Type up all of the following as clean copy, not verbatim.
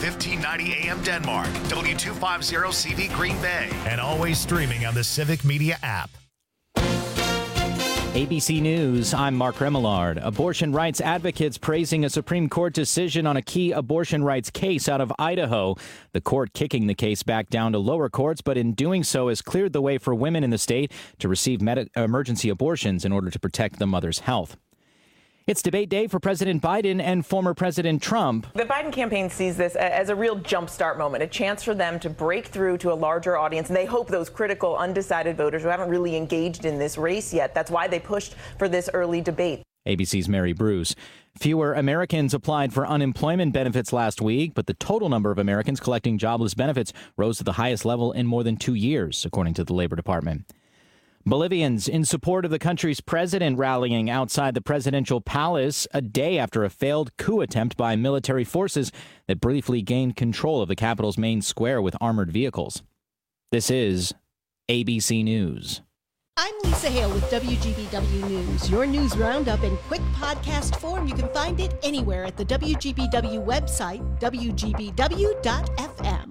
1590 AM Denmark, W250CV Green Bay, and always streaming on the Civic Media app. ABC News, I'm Mark Remillard. Abortion rights advocates praising a Supreme Court decision on a key abortion rights case out of Idaho. The court kicking the case back down to lower courts, but in doing so has cleared the way for women in the state to receive emergency abortions in order to protect the mother's health. It's debate day for President Biden and former President Trump. The Biden campaign sees this as a real jumpstart moment, a chance for them to break through to a larger audience. And they hope those critical, undecided voters who haven't really engaged in this race yet. That's why they pushed for this early debate. ABC's Mary Bruce. Fewer Americans applied for unemployment benefits last week, but the total number of Americans collecting jobless benefits rose to the highest level in more than 2 years, according to the Labor Department. Bolivians in support of the country's president rallying outside the presidential palace a day after a failed coup attempt by military forces that briefly gained control of the capital's main square with armored vehicles. This is ABC News. I'm Lisa Hale with WGBW News, your news roundup in quick podcast form. You can find it anywhere at the WGBW website, WGBW.fm.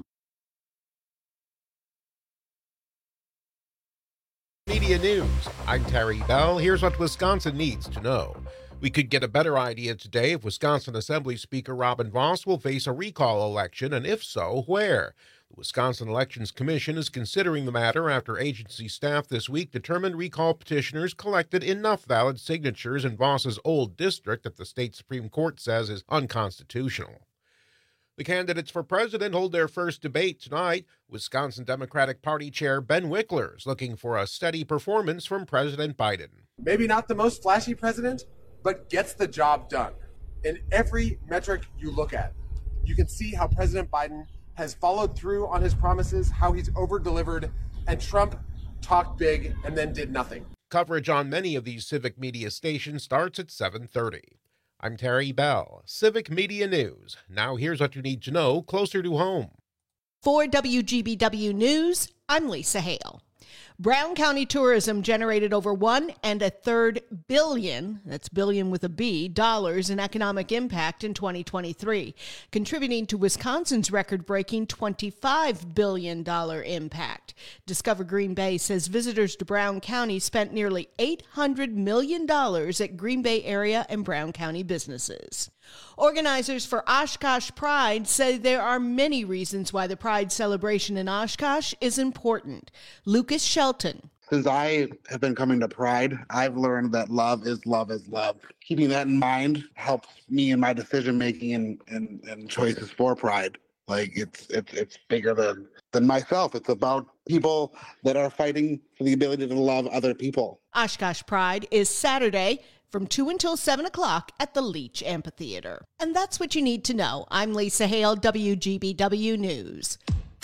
Media News. I'm Terry Bell. Here's what Wisconsin needs to know. We could get a better idea today if Wisconsin Assembly Speaker Robin Vos will face a recall election, and if so, where? The Wisconsin Elections Commission is considering the matter after agency staff this week determined recall petitioners collected enough valid signatures in Vos's old district that the state Supreme Court says is unconstitutional. The candidates for president hold their first debate tonight. Wisconsin Democratic Party Chair Ben Wickler is looking for a steady performance from President Biden. Maybe not the most flashy president, but gets the job done. In every metric you look at, you can see how President Biden has followed through on his promises, how he's over-delivered, and Trump talked big and then did nothing. Coverage on many of these civic media stations starts at 7:30. I'm Terry Bell, Civic Media News. Now here's what you need to know closer to home. For WGBW News, I'm Lisa Hale. Brown County tourism generated over $1.33 billion, that's billion with a B, dollars in economic impact in 2023, contributing to Wisconsin's record-breaking $25 billion impact. Discover Green Bay says visitors to Brown County spent nearly $800 million at Green Bay area and Brown County businesses. Organizers for Oshkosh Pride say there are many reasons why the Pride celebration in Oshkosh is important. Lucas Shelton. Since I have been coming to Pride, I've learned that love is love is love. Keeping that in mind helps me in my decision-making and choices for Pride. Like it's bigger than myself. It's about people that are fighting for the ability to love other people. Oshkosh Pride is Saturday from 2 until 7 o'clock at the Leach Amphitheater. And that's what you need to know. I'm Lisa Hale, WGBW News.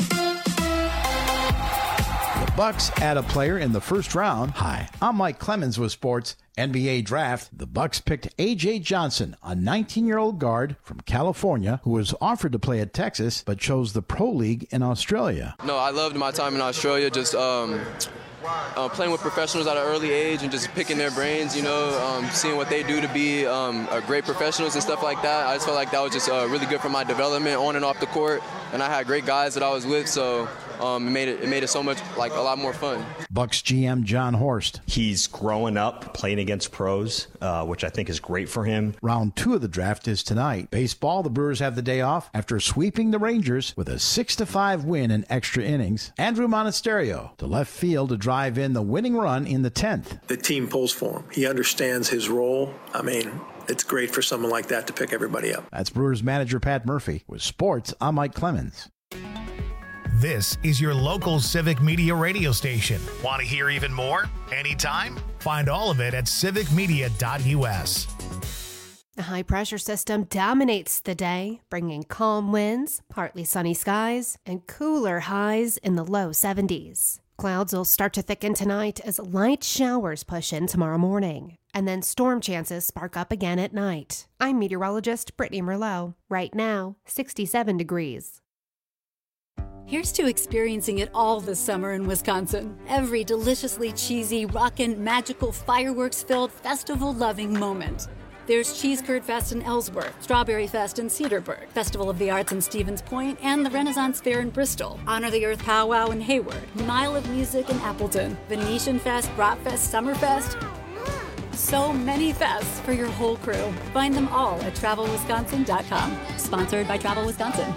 The Bucks add a player in the first round. Hi, I'm Mike Clemens with Sports NBA Draft. The Bucks picked A.J. Johnson, a 19-year-old guard from California who was offered to play at Texas but chose the Pro League in Australia. No, I loved my time in Australia, just playing with professionals at an early age and just picking their brains, seeing what they do to be great professionals and stuff like that. I just felt like that was just really good for my development on and off the court, and I had great guys that I was with, so it made it so much, a lot more fun. Bucks GM John Horst. He's growing up playing against pros, which I think is great for him. Round 2 of the draft is tonight. Baseball, the Brewers have the day off after sweeping the Rangers with a 6-5 win in extra innings. Andrew Monasterio to left field to drive in the winning run in the 10th. The team pulls for him. He understands his role. It's great for someone like that to pick everybody up. That's Brewers manager Pat Murphy. With sports, I'm Mike Clemens. This is your local Civic Media radio station. Want to hear even more? Anytime? Find all of it at civicmedia.us. A high-pressure system dominates the day, bringing calm winds, partly sunny skies, and cooler highs in the low 70s. Clouds will start to thicken tonight as light showers push in tomorrow morning, and then storm chances spark up again at night. I'm meteorologist Brittany Merlot. Right now, 67 degrees. Here's to experiencing it all this summer in Wisconsin. Every deliciously cheesy, rockin', magical, fireworks-filled, festival-loving moment. There's Cheese Curd Fest in Ellsworth, Strawberry Fest in Cedarburg, Festival of the Arts in Stevens Point, and the Renaissance Fair in Bristol, Honor the Earth Powwow in Hayward, Mile of Music in Appleton, Venetian Fest, Bratfest, Summerfest. So many fests for your whole crew. Find them all at TravelWisconsin.com. Sponsored by Travel Wisconsin.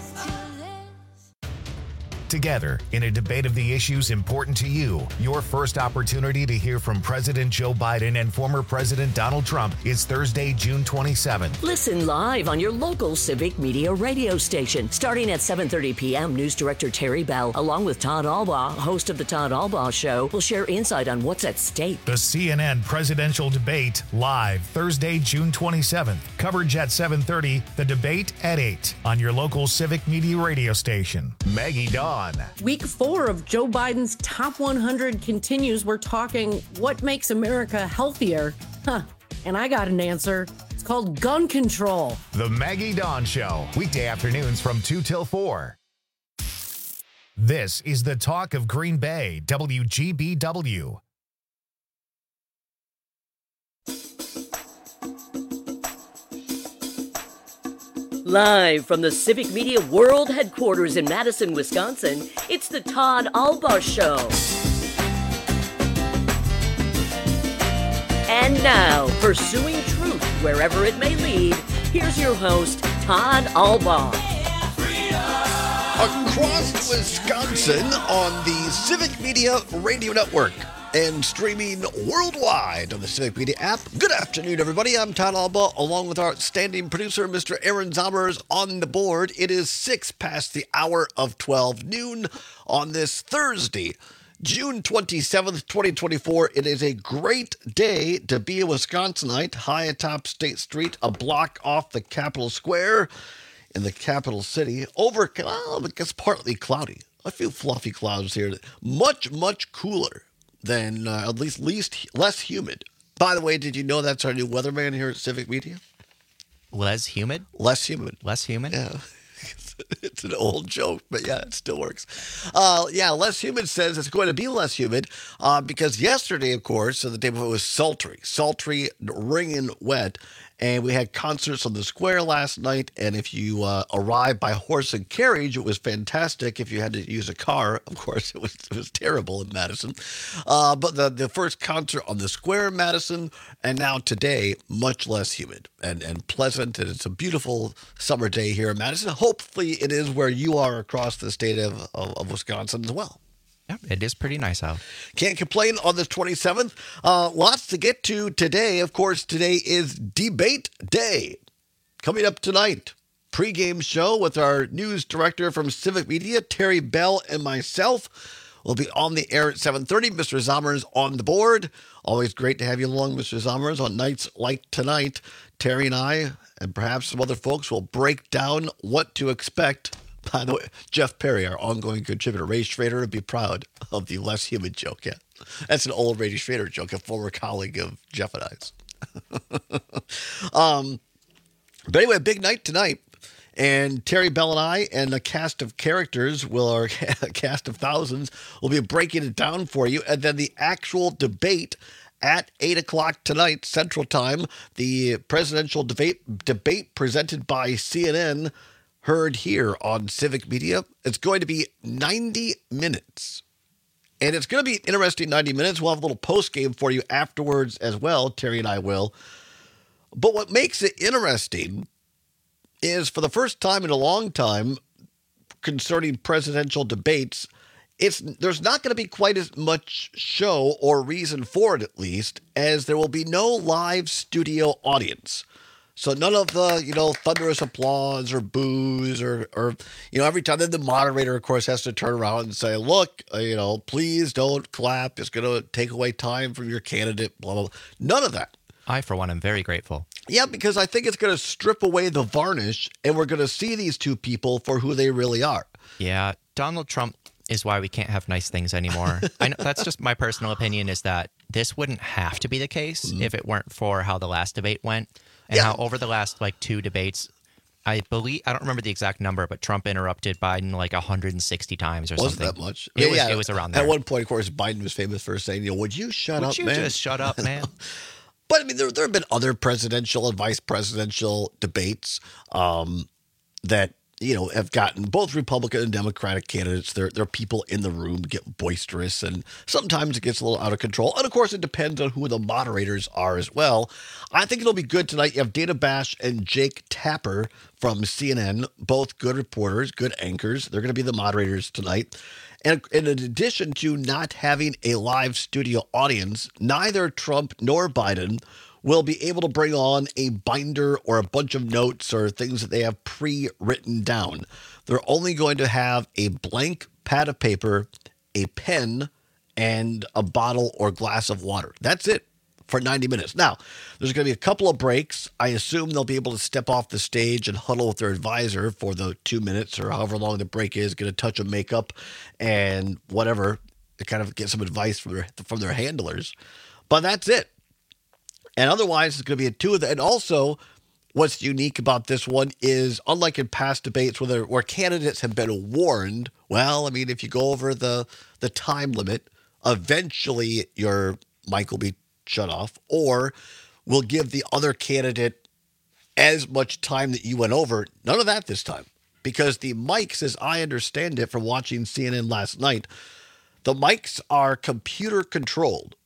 Together, in a debate of the issues important to you, your first opportunity to hear from President Joe Biden and former President Donald Trump is Thursday, June 27th. Listen live on your local Civic Media radio station. Starting at 7:30 p.m., News Director Terry Bell, along with Todd Albaugh, host of The Todd Albaugh Show, will share insight on what's at stake. The CNN presidential debate, live Thursday, June 27th. Coverage at 7:30, the debate at 8 on your local Civic Media radio station. Maggie Dawn. Week 4 of Joe Biden's Top 100 continues. We're talking what makes America healthier. And I got an answer. It's called gun control. The Maggie Dawn Show, weekday afternoons from 2 till 4. This is the talk of Green Bay, WGBW. Live from the Civic Media World Headquarters in Madison, Wisconsin, it's the Todd Albaugh Show. And now, pursuing truth wherever it may lead, here's your host, Todd Albaugh. Across Wisconsin on the Civic Media Radio Network and streaming worldwide on the Civic Media app. Good afternoon, everybody. I'm Todd Albaugh, along with our standing producer, Mr. Aaron Zommers, on the board. It is 6 past the hour of 12 noon on this Thursday, June 27th, 2024. It is a great day to be a Wisconsinite, high atop State Street, a block off the Capitol Square in the capital city. It gets partly cloudy. A few fluffy clouds here. Much, much cooler than at least less humid. By the way, did you know that's our new weatherman here at Civic Media? Less humid? Less humid. Less humid? Yeah. It's an old joke, but yeah, it still works. Less humid says it's going to be less humid because yesterday, of course, the day before, was sultry, ringing wet. And we had concerts on the square last night. And if you arrived by horse and carriage, it was fantastic. If you had to use a car, of course, it was terrible in Madison. But the first concert on the square in Madison, and now today, much less humid and pleasant. And it's a beautiful summer day here in Madison. Hopefully it is where you are across the state of Wisconsin as well. Yeah, it is pretty nice out. Can't complain on this 27th. Lots to get to today. Of course, today is Debate Day. Coming up tonight, pregame show with our news director from Civic Media, Terry Bell, and myself. We'll be on the air at 7:30. Mr. Zommers on the board. Always great to have you along, Mr. Zommers, on nights like tonight. Terry and I, and perhaps some other folks, will break down what to expect. By the way, Jeff Perry, our ongoing contributor, Ray Schrader, would be proud of the less humid joke. Yeah, that's an old Ray Schrader joke, a former colleague of Jeff and I's. But anyway, big night tonight. And Terry Bell and I and a cast of characters, a cast of thousands, will be breaking it down for you. And then the actual debate at 8 o'clock tonight, Central Time, the presidential debate presented by CNN, heard here on Civic Media. It's going to be 90 minutes. And it's going to be an interesting 90 minutes. We'll have a little post game for you afterwards as well. Terry and I will. But what makes it interesting is, for the first time in a long time concerning presidential debates, there's not going to be quite as much show, or reason for it at least, as there will be no live studio audience. So none of the, thunderous applause or boos or every time. Then the moderator, of course, has to turn around and say, look, please don't clap. It's going to take away time from your candidate, blah, blah, blah. None of that. I, for one, am very grateful. Yeah, because I think it's going to strip away the varnish, and we're going to see these two people for who they really are. Yeah, Donald Trump is why we can't have nice things anymore. I know that's just my personal opinion, is that this wouldn't have to be the case if it weren't for how the last debate went. And how over the last, 2 debates, I don't remember the exact number, but Trump interrupted Biden 160 times or something. Wasn't that much? It was around there. At one point, of course, Biden was famous for saying, would you shut up, man? Would you just shut up, man? But I mean, there have been other presidential and vice presidential debates that, have gotten both Republican and Democratic candidates. There are people in the room get boisterous, and sometimes it gets a little out of control. And of course, it depends on who the moderators are as well. I think it'll be good tonight. You have Dana Bash and Jake Tapper from CNN, both good reporters, good anchors. They're going to be the moderators tonight. And in addition to not having a live studio audience, neither Trump nor Biden will be able to bring on a binder or a bunch of notes or things that they have pre-written down. They're only going to have a blank pad of paper, a pen, and a bottle or glass of water. That's it for 90 minutes. Now, there's going to be a couple of breaks. I assume they'll be able to step off the stage and huddle with their advisor for the 2 minutes or however long the break is, get a touch of makeup and whatever, to kind of get some advice from their handlers. But that's it. And otherwise, it's going to be a two of them. And also, what's unique about this one is, unlike in past debates where candidates have been warned, well, I mean, if you go over the time limit, eventually your mic will be shut off, or will give the other candidate as much time that you went over. None of that this time. Because the mics, as I understand it from watching CNN last night, the mics are computer controlled.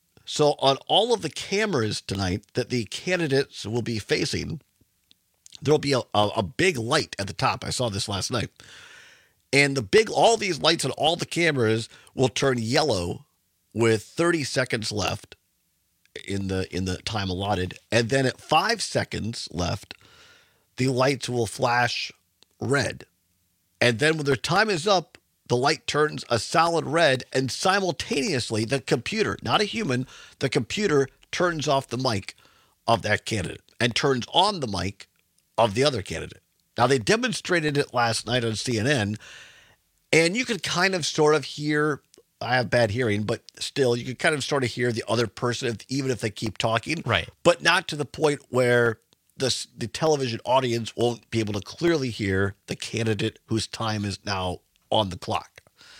So on all of the cameras tonight that the candidates will be facing, there'll be a big light at the top. I saw this last night. And all these lights on all the cameras will turn yellow with 30 seconds left in the time allotted. And then at 5 seconds left, the lights will flash red. And then when their time is up, the light turns a solid red, and simultaneously the computer, not a human, the computer turns off the mic of that candidate and turns on the mic of the other candidate. Now, they demonstrated it last night on CNN, and you could kind of sort of hear, I have bad hearing, but still, you could kind of sort of hear the other person, even if they keep talking. Right. But not to the point where the television audience won't be able to clearly hear the candidate whose time is now on the clock.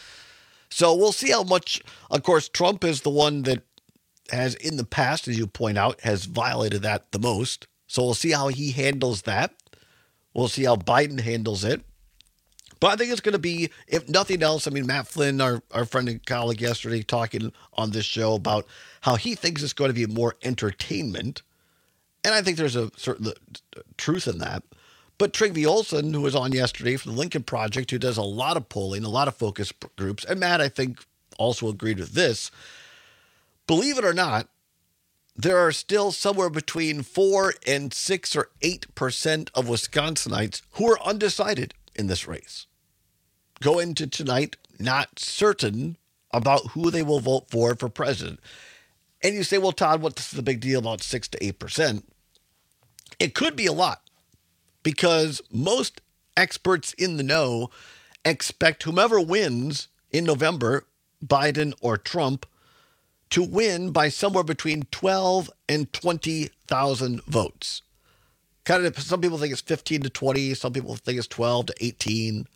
So we'll see how much. Of course, Trump is the one that has, in the past, as you point out, has violated that the most. So we'll see how he handles that. We'll see how Biden handles it. But I think it's going to be, if nothing else, I mean, Matt Flynn, our friend and colleague yesterday, talking on this show about how he thinks it's going to be more entertainment. And I think there's a certain truth in that. But Trygve Olsen, who was on yesterday from the Lincoln Project, who does a lot of polling, a lot of focus groups, and Matt, I think, also agreed with this. Believe it or not, there are still somewhere between 4 and 6 or 8% of Wisconsinites who are undecided in this race. Go into tonight not certain about who they will vote for president. And you say, well, Todd, what's the big deal about 6 to 8%? It could be a lot. Because most experts in the know expect whomever wins in November, Biden or Trump, to win by somewhere between 12 and 20,000 votes. Kind of, some people think it's 15 to 20. Some people think it's 12 to 18.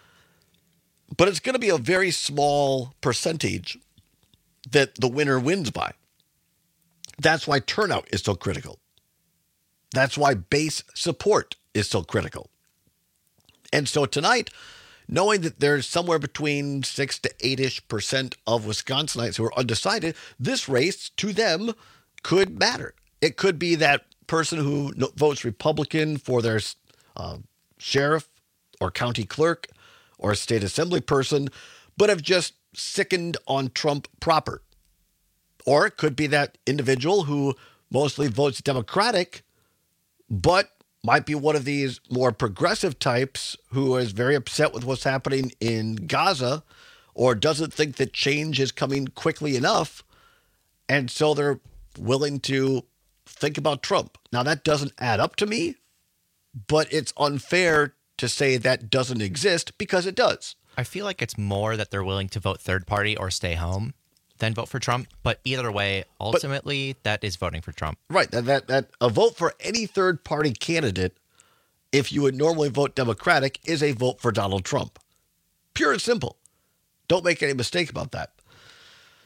But it's going to be a very small percentage that the winner wins by. That's why turnout is so critical. That's why base support is so critical. And so tonight, knowing that there's somewhere between 6 to 8-ish% of Wisconsinites who are undecided, this race to them could matter. It could be that person who votes Republican for their sheriff or county clerk or state assembly person, but have just sickened on Trump proper. Or it could be that individual who mostly votes Democratic, but might be one of these more progressive types who is very upset with what's happening in Gaza or doesn't think that change is coming quickly enough. And so they're willing to think about Trump. Now, that doesn't add up to me, but it's unfair to say that doesn't exist because it does. I feel like it's more that they're willing to vote third party or stay home than vote for Trump. But either way, ultimately, that is voting for Trump. Right. That a vote for any third party candidate, if you would normally vote Democratic, is a vote for Donald Trump. Pure and simple. Don't make any mistake about that.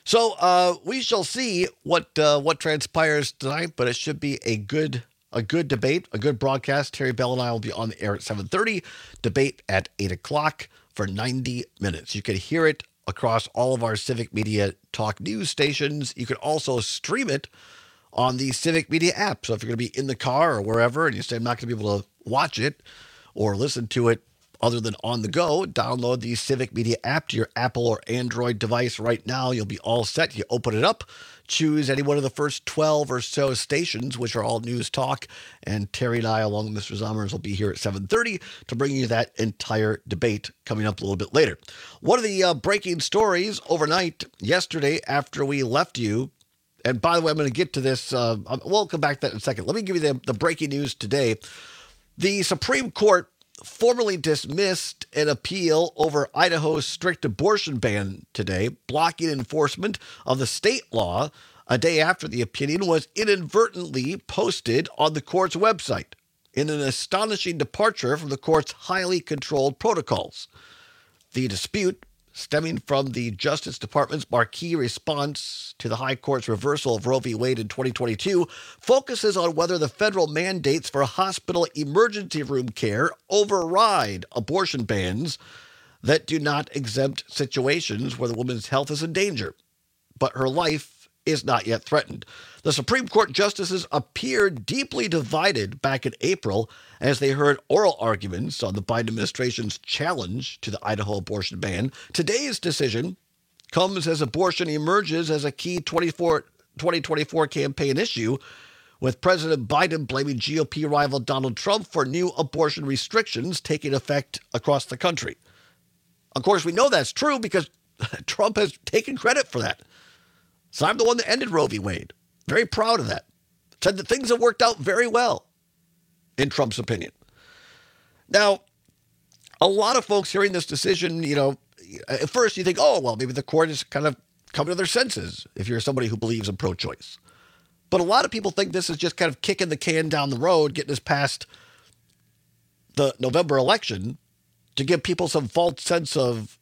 So we shall see what transpires tonight, but it should be a good debate, a good broadcast. Terry Bell and I will be on the air at 7:30, debate at 8 o'clock for 90 minutes. You can hear it across all of our Civic Media Talk news stations. You can also stream it on the Civic Media app. So if you're going to be in the car or wherever and you say, I'm not going to be able to watch it or listen to it other than on the go, download the Civic Media app to your Apple or Android device right now. You'll be all set. You open it up, choose any one of the first 12 or so stations, which are all news talk, and Terry and I, along with Mr. Zommers, will be here at 7:30 to bring you that entire debate coming up a little bit later. One of the breaking stories overnight, yesterday, after we left you, and by the way, I'm going to get to this. We'll come back to that in a second. Let me give you the breaking news today. The Supreme Court formally dismissed an appeal over Idaho's strict abortion ban today, blocking enforcement of the state law a day after the opinion was inadvertently posted on the court's website, in an astonishing departure from the court's highly controlled protocols. The dispute, stemming from the Justice Department's marquee response to the High Court's reversal of Roe v. Wade in 2022, focuses on whether the federal mandates for hospital emergency room care override abortion bans that do not exempt situations where the woman's health is in danger, but her life is not yet threatened. The Supreme Court justices appeared deeply divided back in April as they heard oral arguments on the Biden administration's challenge to the Idaho abortion ban. Today's decision comes as abortion emerges as a key 2024 campaign issue, with President Biden blaming GOP rival Donald Trump for new abortion restrictions taking effect across the country. Of course, we know that's true because Trump has taken credit for that. So I'm the one that ended Roe v. Wade. Very proud of that. Said that things have worked out very well, in Trump's opinion. Now, a lot of folks hearing this decision, at first you think, oh, well, maybe the court is kind of coming to their senses if you're somebody who believes in pro-choice. But a lot of people think this is just kind of kicking the can down the road, getting us past the November election to give people some false sense of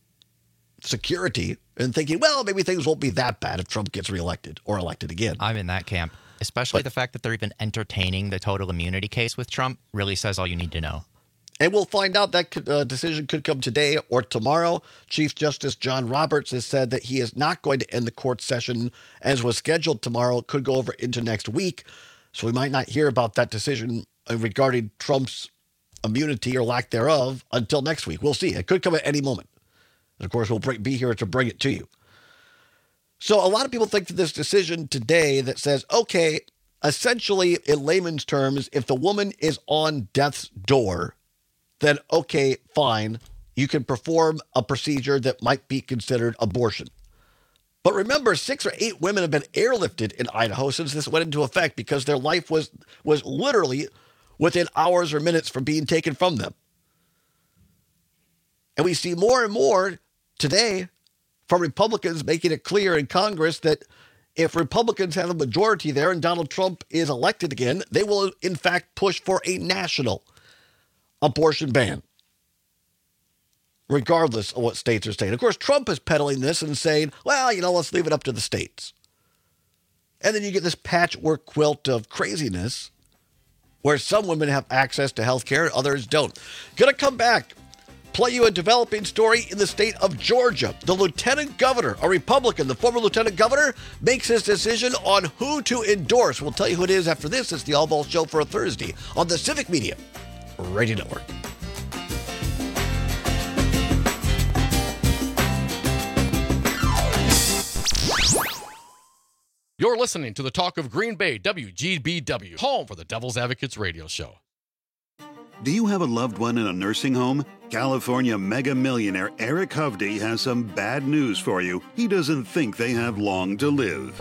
security and thinking, well, maybe things won't be that bad if Trump gets reelected or elected again. I'm in that camp. Especially the fact that they're even entertaining the total immunity case with Trump really says all you need to know. And we'll find out. That decision could come today or tomorrow. Chief Justice John Roberts has said that he is not going to end the court session as was scheduled tomorrow. It could go over into next week. So we might not hear about that decision regarding Trump's immunity or lack thereof until next week. We'll see. It could come at any moment. And of course, we'll be here to bring it to you. So a lot of people think that this decision today that says, okay, essentially in layman's terms, if the woman is on death's door, then okay, fine, you can perform a procedure that might be considered abortion. But remember, 6 or 8 women have been airlifted in Idaho since this went into effect because their life was literally within hours or minutes from being taken from them. And we see more and more today from Republicans making it clear in Congress that if Republicans have a majority there and Donald Trump is elected again, they will in fact push for a national abortion ban, regardless of what states are saying. Of course, Trump is peddling this and saying, well, let's leave it up to the states. And then you get this patchwork quilt of craziness where some women have access to health care and others don't. Gonna come back. Play you a developing story in the state of Georgia. The lieutenant governor, a Republican, the former lieutenant governor, makes his decision on who to endorse. We'll tell you who it is after this. It's the All Balls Show for a Thursday on the Civic Media Radio Network. You're listening to the Talk of Green Bay, WGBW, home for the Devil's Advocates radio show. Do you have a loved one in a nursing home? California mega millionaire Eric Hovde has some bad news for you. He doesn't think they have long to live.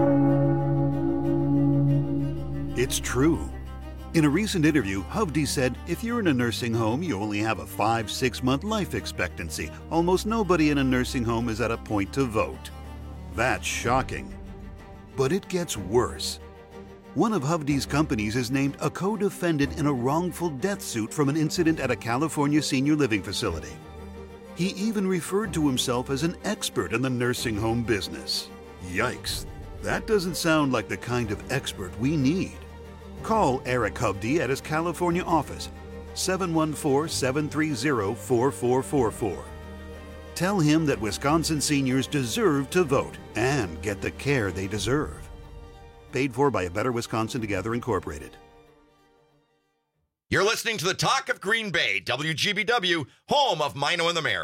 It's true. In a recent interview, Hovde said, if you're in a nursing home, you only have a 5-6 month life expectancy. Almost nobody in a nursing home is at a point to vote. That's shocking. But it gets worse. One of Hovde's companies is named a co-defendant in a wrongful death suit from an incident at a California senior living facility. He even referred to himself as an expert in the nursing home business. Yikes, that doesn't sound like the kind of expert we need. Call Eric Hovde at his California office, 714-730-4444. Tell him that Wisconsin seniors deserve to vote and get the care they deserve. Paid for by A Better Wisconsin Together, Incorporated. You're listening to the Talk of Green Bay, WGBW, home of Mino and the Mayor.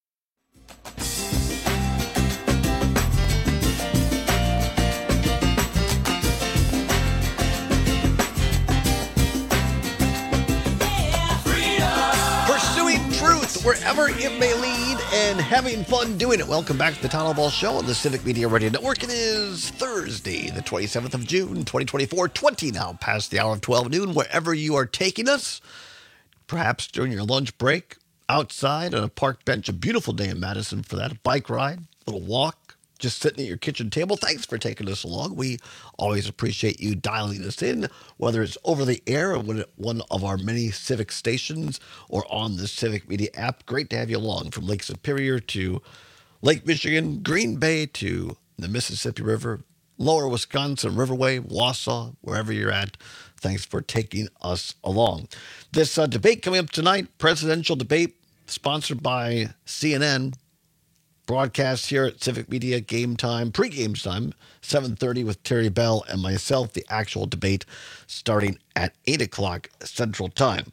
Pursuing truth wherever it may lead and having fun doing it. Welcome back to the Town Hall Ball Show on the Civic Media Radio Network. It is Thursday, the 27th of June, 2024, 20 now past the hour of 12 noon, wherever you are taking us. Perhaps during your lunch break, outside on a park bench, a beautiful day in Madison for that, a bike ride, a little walk, just sitting at your kitchen table. Thanks for taking us along. We always appreciate you dialing us in, whether it's over the air or one of our many Civic stations or on the Civic Media app. Great to have you along from Lake Superior to Lake Michigan, Green Bay to the Mississippi River, Lower Wisconsin, Riverway, Wausau, wherever you're at. Thanks for taking us along. This debate coming up tonight, presidential debate sponsored by CNN, broadcast here at Civic Media Game Time, pre-game time, 7:30 with Terry Bell and myself. The actual debate starting at 8 o'clock Central Time.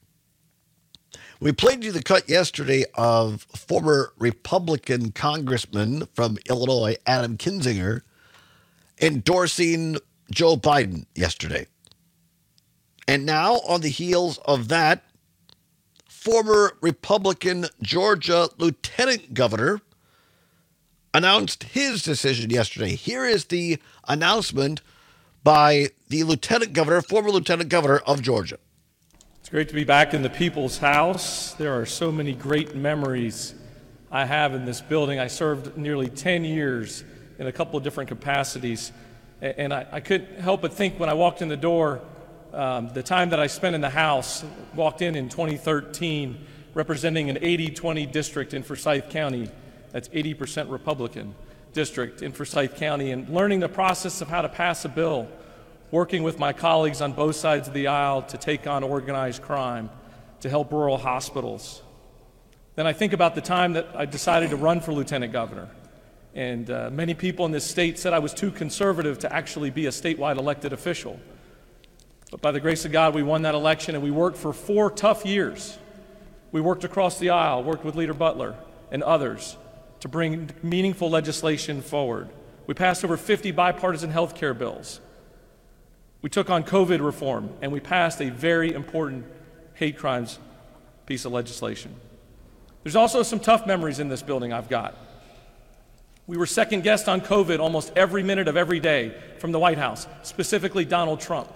We played you the cut yesterday of former Republican Congressman from Illinois, Adam Kinzinger, endorsing Joe Biden yesterday. And now, on the heels of that, former Republican Georgia Lieutenant Governor announced his decision yesterday. Here is the announcement by the Lieutenant Governor, former Lieutenant Governor of Georgia. It's great to be back in the People's House. There are so many great memories I have in this building. I served nearly 10 years in a couple of different capacities. And I couldn't help but think when I walked in the door, the time that I spent in the House, walked in 2013, representing an 80-20 district in Forsyth County. That's 80% Republican district in Forsyth County, and learning the process of how to pass a bill, working with my colleagues on both sides of the aisle to take on organized crime, to help rural hospitals. Then I think about the time that I decided to run for lieutenant governor. And many people in this state said I was too conservative to actually be a statewide elected official. But by the grace of God, we won that election, and we worked for 4 tough years. We worked across the aisle, worked with Leader Butler and others to bring meaningful legislation forward. We passed over 50 bipartisan health care bills. We took on COVID reform, and we passed a very important hate crimes piece of legislation. There's also some tough memories in this building I've got. We were second guessed on COVID almost every minute of every day from the White House, specifically Donald Trump.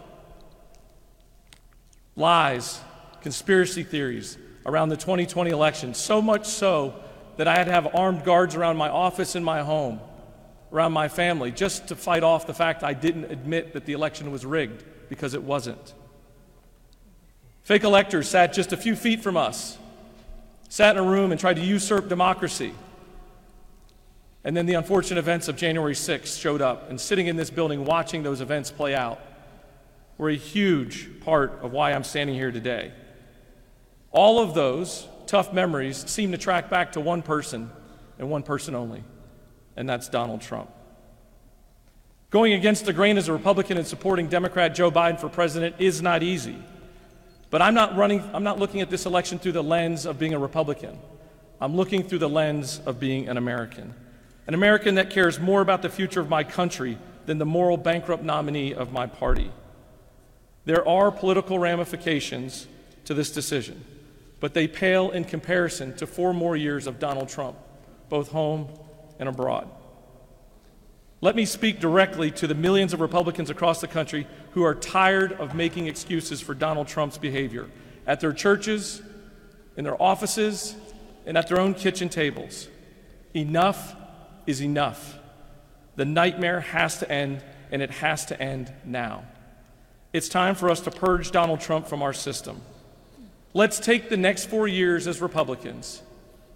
Lies, conspiracy theories around the 2020 election, so much so that I had to have armed guards around my office and my home, around my family, just to fight off the fact I didn't admit that the election was rigged, because it wasn't. Fake electors sat just a few feet from us, sat in a room and tried to usurp democracy. And then the unfortunate events of January 6th showed up, and sitting in this building watching those events play out were a huge part of why I'm standing here today. All of those tough memories seem to track back to one person, and one person only, and that's Donald Trump. Going against the grain as a Republican and supporting Democrat Joe Biden for president is not easy. But I'm not looking at this election through the lens of being a Republican. I'm looking through the lens of being an American that cares more about the future of my country than the moral bankrupt nominee of my party. There are political ramifications to this decision, but they pale in comparison to 4 more years of Donald Trump, both home and abroad. Let me speak directly to the millions of Republicans across the country who are tired of making excuses for Donald Trump's behavior at their churches, in their offices, and at their own kitchen tables. Enough is enough. The nightmare has to end, and it has to end now. It's time for us to purge Donald Trump from our system. Let's take the next 4 years as Republicans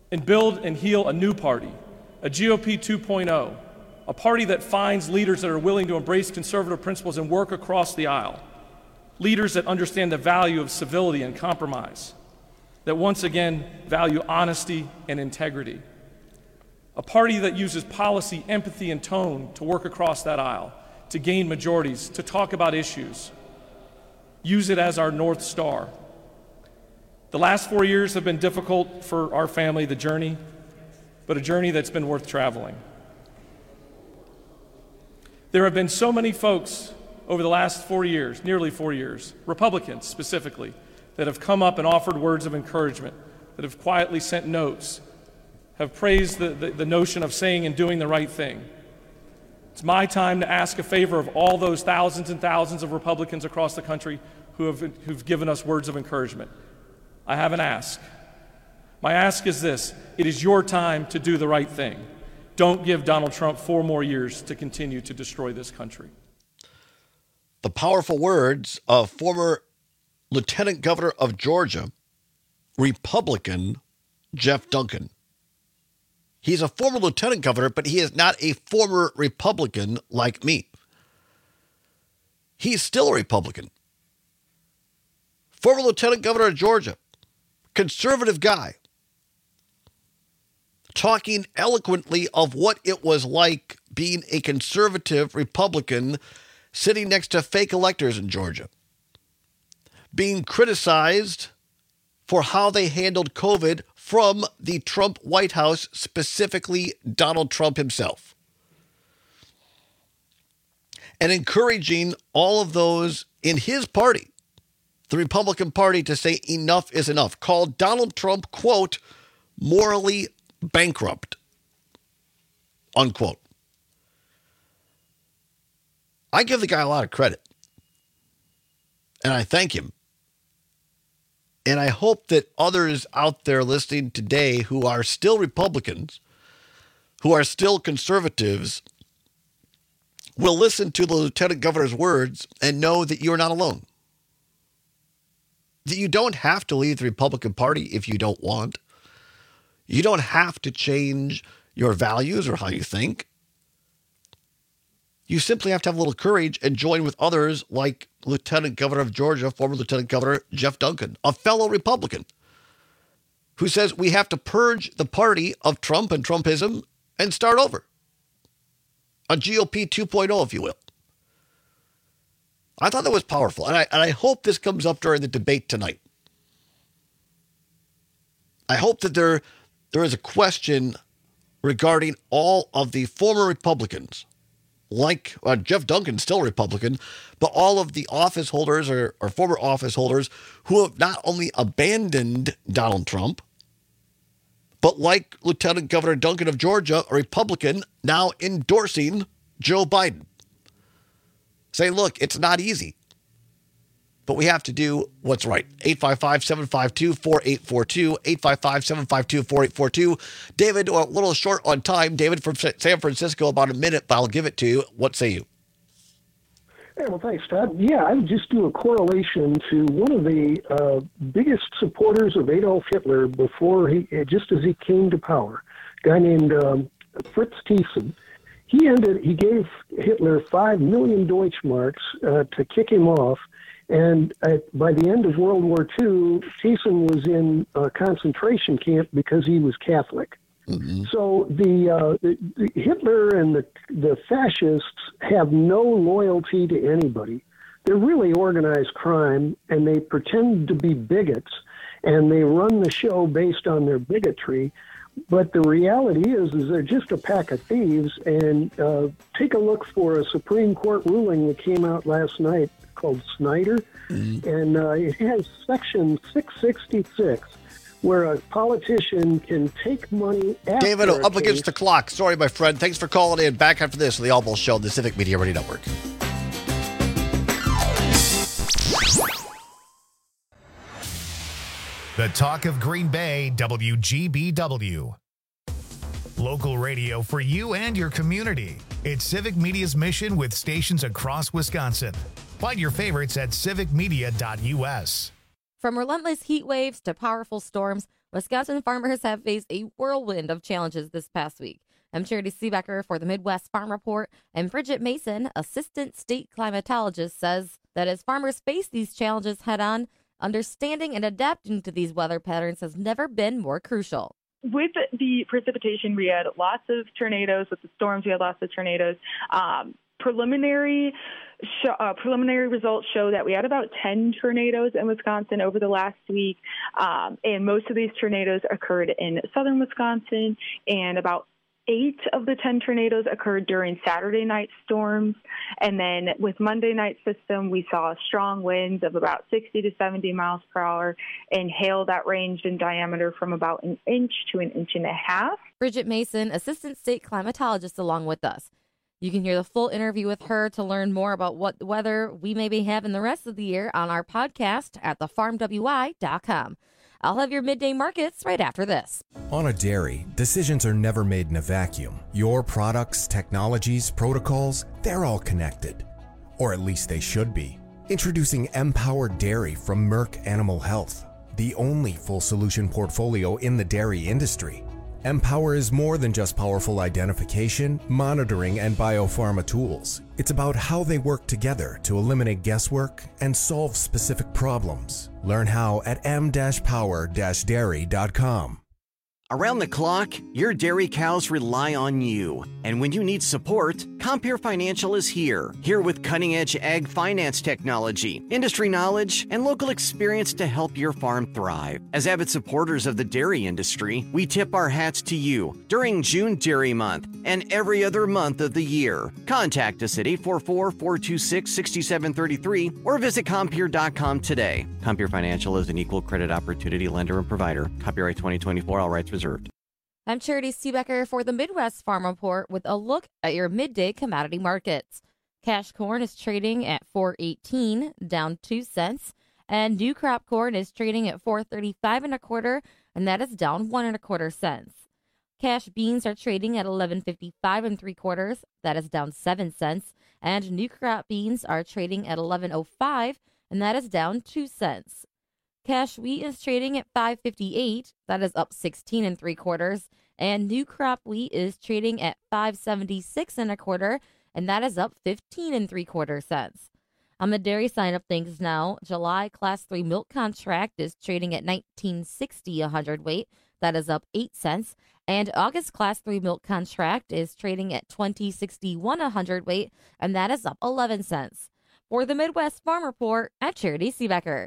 and build and heal a new party, a GOP 2.0, a party that finds leaders that are willing to embrace conservative principles and work across the aisle, leaders that understand the value of civility and compromise, that once again value honesty and integrity, a party that uses policy, empathy, and tone to work across that aisle, to gain majorities, to talk about issues, use it as our North Star. The last 4 years have been difficult for our family, the journey, but a journey that's been worth traveling. There have been so many folks over the last 4 years, nearly 4 years, Republicans specifically, that have come up and offered words of encouragement, that have quietly sent notes, have praised the notion of saying and doing the right thing. It's my time to ask a favor of all those thousands and thousands of Republicans across the country who've given us words of encouragement. I have an ask. My ask is this: it is your time to do the right thing. Don't give Donald Trump 4 more years to continue to destroy this country. The powerful words of former Lieutenant Governor of Georgia, Republican Jeff Duncan. He's a former lieutenant governor, but he is not a former Republican like me. He's still a Republican. Former lieutenant governor of Georgia, conservative guy, talking eloquently of what it was like being a conservative Republican sitting next to fake electors in Georgia, being criticized for how they handled COVID from the Trump White House, specifically Donald Trump himself, and encouraging all of those in his party, the Republican Party, to say enough is enough. Called Donald Trump, quote, morally bankrupt, unquote. I give the guy a lot of credit, and I thank him. And I hope that others out there listening today who are still Republicans, who are still conservatives, will listen to the lieutenant governor's words and know that you're not alone. That you don't have to leave the Republican Party if you don't want. You don't have to change your values or how you think. You simply have to have a little courage and join with others like Lieutenant Governor of Georgia, former Lieutenant Governor Jeff Duncan, a fellow Republican, who says we have to purge the party of Trump and Trumpism and start over. A GOP 2.0, if you will. I thought that was powerful, and I hope this comes up during the debate tonight. I hope that there is a question regarding all of the former Republicans, like Jeff Duncan, still Republican, but all of the office holders or former office holders who have not only abandoned Donald Trump, but like Lieutenant Governor Duncan of Georgia, a Republican, now endorsing Joe Biden. Saying, look, it's not easy, but we have to do what's right. 855-752-4842, 855-752-4842. David, a little short on time. David from San Francisco, about a minute, but I'll give it to you. What say you? Hey, well, thanks, Todd. Yeah, I would just do a correlation to one of the biggest supporters of Adolf Hitler before just as he came to power, a guy named Fritz Thyssen. He gave Hitler 5 million Deutschmarks to kick him off. And by the end of World War II, Thyssen was in a concentration camp because he was Catholic. Mm-hmm. So the Hitler and the fascists have no loyalty to anybody. They're really organized crime, and they pretend to be bigots, and they run the show based on their bigotry. But the reality is they're just a pack of thieves. And take a look for a Supreme Court ruling that came out last night called Snyder, and it has section 666, where a politician can take money after David, up against the clock. Sorry, my friend. Thanks for calling in. Back after this on the All Ball Show, the Civic Media Radio Network. The talk of Green Bay, WGBW. Local radio for you and your community. It's Civic Media's mission with stations across Wisconsin. Find your favorites at civicmedia.us. From relentless heat waves to powerful storms, Wisconsin farmers have faced a whirlwind of challenges this past week. I'm Charity Seebecker for the Midwest Farm Report, and Bridget Mason, assistant state climatologist, says that as farmers face these challenges head-on, understanding and adapting to these weather patterns has never been more crucial. With the precipitation, we had lots of tornadoes. With the storms, we had lots of tornadoes. Preliminary results show that we had about 10 tornadoes in Wisconsin over the last week, and most of these tornadoes occurred in southern Wisconsin, and about 8 of the 10 tornadoes occurred during Saturday night storms. And then with Monday night system, we saw strong winds of about 60 to 70 miles per hour and hail that ranged in diameter from about 1 inch to 1.5 inches. Bridget Mason, assistant state climatologist, along with us. You can hear the full interview with her to learn more about what weather we may be having the rest of the year on our podcast at thefarmwi.com. I'll have your midday markets right after this. On a dairy, decisions are never made in a vacuum. Your products, technologies, protocols, they're all connected. Or at least they should be. Introducing Empower Dairy from Merck Animal Health, the only full solution portfolio in the dairy industry. Empower is more than just powerful identification, monitoring, and biopharma tools. It's about how they work together to eliminate guesswork and solve specific problems. Learn how at m-power-dairy.com. Around the clock, your dairy cows rely on you. And when you need support, Compeer Financial is here. Here with cutting-edge ag finance technology, industry knowledge, and local experience to help your farm thrive. As avid supporters of the dairy industry, we tip our hats to you during June Dairy Month and every other month of the year. Contact us at 844-426-6733 or visit Compeer.com today. Compeer Financial is an equal credit opportunity lender and provider. Copyright 2024, all rights reserved. I'm Charity Seebecker for the Midwest Farm Report with a look at your midday commodity markets. Cash corn is trading at $4.18, down 2 cents, and new crop corn is trading at $4.35 1/4, and that is down 1 1/4 cents. Cash beans are trading at $11.55 3/4, that is down 7 cents, and new crop beans are trading at $11.05, and that is down 2 cents. Cash wheat is trading at $5.58, that is up 16 3/4, and new crop wheat is trading at $5.76 1/4, and that is up 15 3/4 cents. On the dairy side of things now, July Class 3 milk contract is trading at $19.60 a hundredweight, that is up 8 cents, and August Class 3 milk contract is trading at $20.61 a hundredweight, and that is up 11 cents. For the Midwest Farm Report, I'm Charity Seebecker.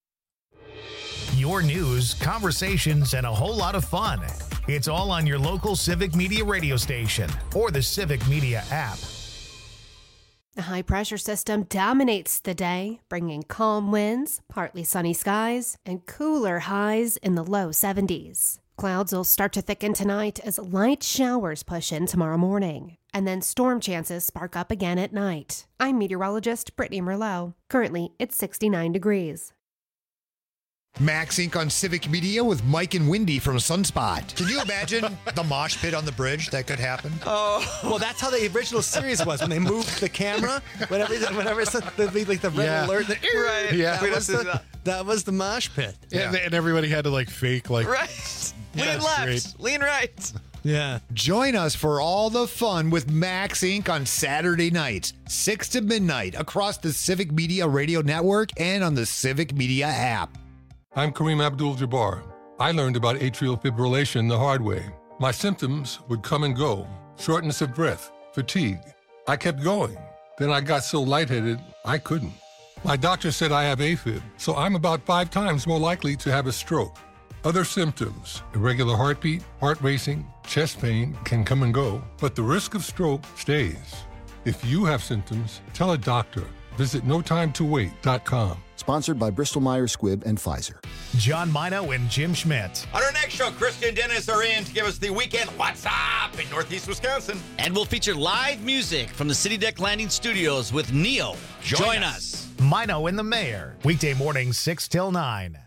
Your news, conversations, and a whole lot of fun. It's all on your local Civic Media radio station or the Civic Media app. A high-pressure system dominates the day, bringing calm winds, partly sunny skies, and cooler highs in the low 70s. Clouds will start to thicken tonight as light showers push in tomorrow morning, and then storm chances spark up again at night. I'm meteorologist Brittany Merlot. Currently, it's 69 degrees. Max Inc. on Civic Media with Mike and Wendy from Sunspot. Can you imagine the mosh pit on the bridge that could happen? Oh, well, that's how the original series was when they moved the camera. Whenever there'd be like the red alert. Right. Yeah. That was the mosh pit. Yeah. And everybody had to like fake like. Right. Lean left. Lean right. Yeah. Join us for all the fun with Max Inc. on Saturday nights, 6 to midnight, across the Civic Media Radio Network and on the Civic Media app. I'm Kareem Abdul-Jabbar. I learned about atrial fibrillation the hard way. My symptoms would come and go, shortness of breath, fatigue. I kept going. Then I got so lightheaded, I couldn't. My doctor said I have AFib, so I'm about 5 times more likely to have a stroke. Other symptoms, irregular heartbeat, heart racing, chest pain can come and go, but the risk of stroke stays. If you have symptoms, tell a doctor. Visit notimetowait.com. Sponsored by Bristol-Myers Squibb and Pfizer. John Mino and Jim Schmidt. On our next show, Christy and Dennis are in to give us the weekend What's Up in Northeast Wisconsin. And we'll feature live music from the City Deck Landing Studios with Neo. Join us. Mino and the Mayor. Weekday mornings 6 till 9.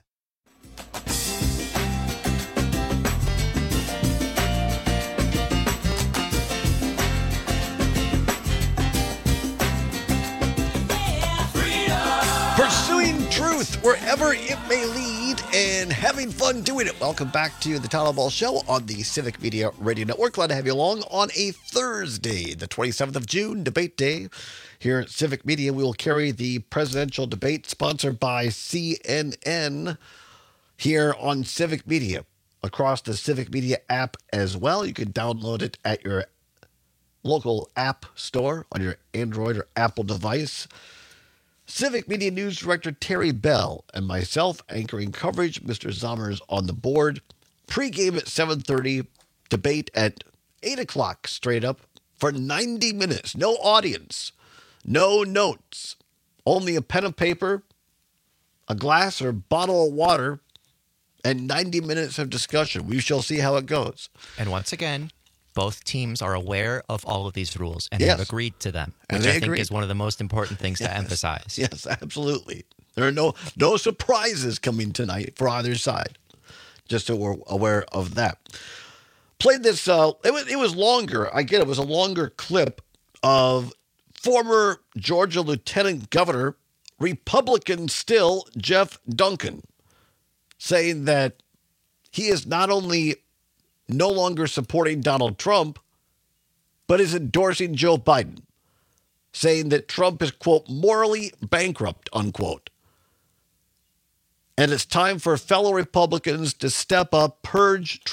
Pursuing truth wherever it may lead, and having fun doing it. Welcome back to the Tyler Ball Show on the Civic Media Radio Network. Glad to have you along on a Thursday, the 27th of June, debate day. Here at Civic Media, we will carry the presidential debate sponsored by CNN here on Civic Media, across the Civic Media app as well. You can download it at your local app store on your Android or Apple device. Civic Media News Director Terry Bell and myself anchoring coverage. Mr. Zommers on the board. Pre-game at 7:30. Debate at 8 o'clock straight up for 90 minutes. No audience. No notes. Only a pen and paper, a glass or bottle of water, and 90 minutes of discussion. We shall see how it goes. And once again, both teams are aware of all of these rules and have agreed to them, which I think is one of the most important things to emphasize. Yes, absolutely. There are no surprises coming tonight for either side. Just so we're aware of that. Played this, it was longer. I get it was a longer clip of former Georgia Lieutenant Governor, Republican still, Jeff Duncan, saying that he is not only no longer supporting Donald Trump, but is endorsing Joe Biden, saying that Trump is, quote, morally bankrupt, unquote. And it's time for fellow Republicans to step up, purge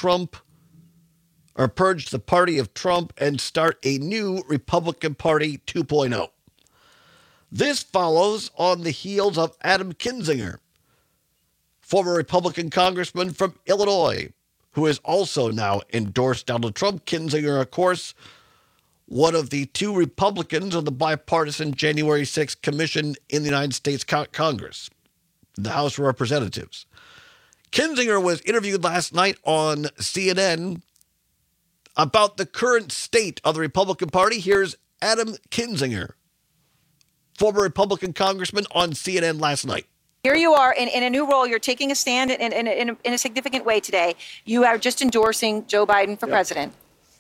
the party of Trump and start a new Republican Party 2.0. This follows on the heels of Adam Kinzinger, former Republican congressman from Illinois, who has also now endorsed Donald Trump. Kinzinger, of course, one of the two Republicans on the bipartisan January 6th commission in the United States Congress, the House of Representatives. Kinzinger was interviewed last night on CNN about the current state of the Republican Party. Here's Adam Kinzinger, former Republican congressman, on CNN last night. Here you are in a new role. You're taking a stand in a significant way today. You are just endorsing Joe Biden for president.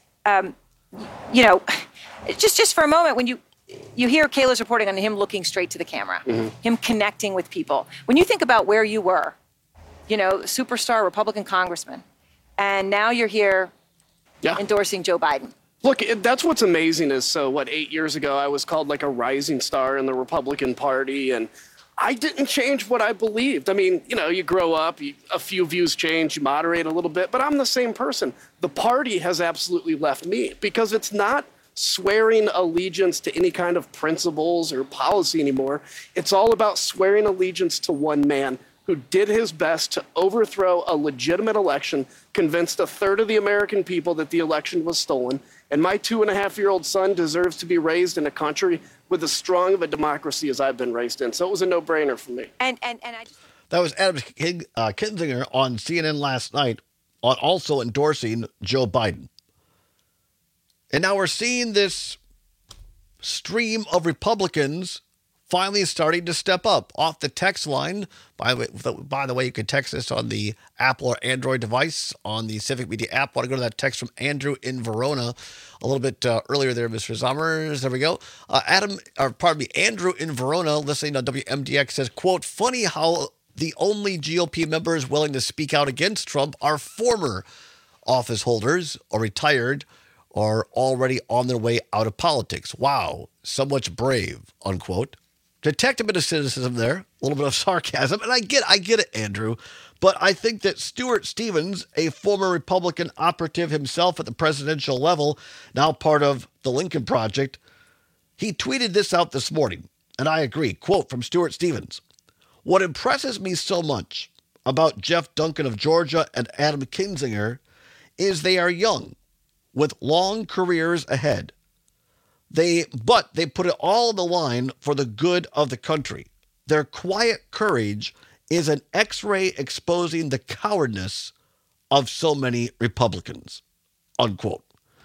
Just for a moment, when you hear Kayla's reporting on him looking straight to the camera, him connecting with people. When you think about where you were, superstar Republican congressman, and now you're here endorsing Joe Biden. Look, that's what's amazing is, 8 years ago, I was called like a rising star in the Republican Party, and I didn't change what I believed. I mean, you grow up, a few views change, you moderate a little bit, but I'm the same person. The party has absolutely left me because it's not swearing allegiance to any kind of principles or policy anymore. It's all about swearing allegiance to one man who did his best to overthrow a legitimate election, convinced a third of the American people that the election was stolen, and my 2.5-year-old son deserves to be raised in a country with as strong of a democracy as I've been raised in. So it was a no-brainer for me. That was Adam Kinzinger on CNN last night, on also endorsing Joe Biden. And now we're seeing this stream of Republicans finally starting to step up off the text line. By the way, you can text us on the Apple or Android device on the Civic Media app. Want to go to that text from Andrew in Verona a little bit earlier there, Mr. Zommers. There we go. Andrew in Verona, listening on WMDX, says, quote, funny how the only GOP members willing to speak out against Trump are former office holders or retired or already on their way out of politics. Wow, so much brave, unquote. Detect a bit of cynicism there, a little bit of sarcasm, and I get it, Andrew. But I think that Stuart Stevens, a former Republican operative himself at the presidential level, now part of the Lincoln Project, he tweeted this out this morning, and I agree. Quote from Stuart Stevens, what impresses me so much about Jeff Duncan of Georgia and Adam Kinzinger is they are young, with long careers ahead. But they put it all on the line for the good of the country. Their quiet courage is an X-ray exposing the cowardice of so many Republicans, unquote.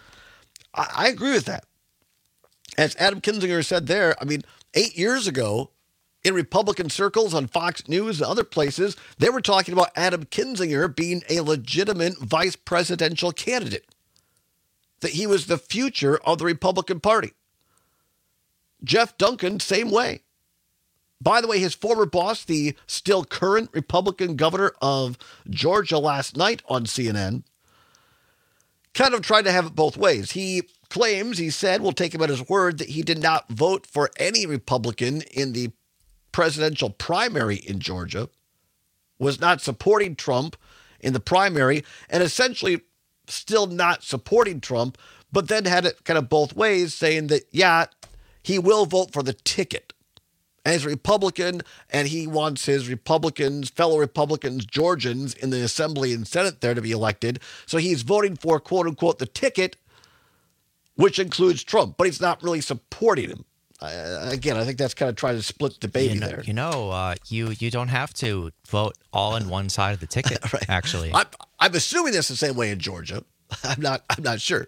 I agree with that. As Adam Kinzinger said there, 8 years ago, in Republican circles on Fox News and other places, they were talking about Adam Kinzinger being a legitimate vice presidential candidate, that he was the future of the Republican Party. Jeff Duncan, same way. by the way, his former boss, the still current Republican governor of Georgia last night on CNN, kind of tried to have it both ways. He claims, he said, we'll take him at his word, that he did not vote for any Republican in the presidential primary in Georgia, was not supporting Trump in the primary, and essentially still not supporting Trump, but then had it kind of both ways, saying that, yeah, he will vote for the ticket. And he's a Republican, and he wants his fellow Republicans, Georgians in the Assembly and Senate there to be elected. So he's voting for, quote unquote, the ticket, which includes Trump, but he's not really supporting him. Again, I think that's kind of trying to split the baby there. You don't have to vote all in one side of the ticket, right. Actually. I'm assuming that's the same way in Georgia. I'm not sure.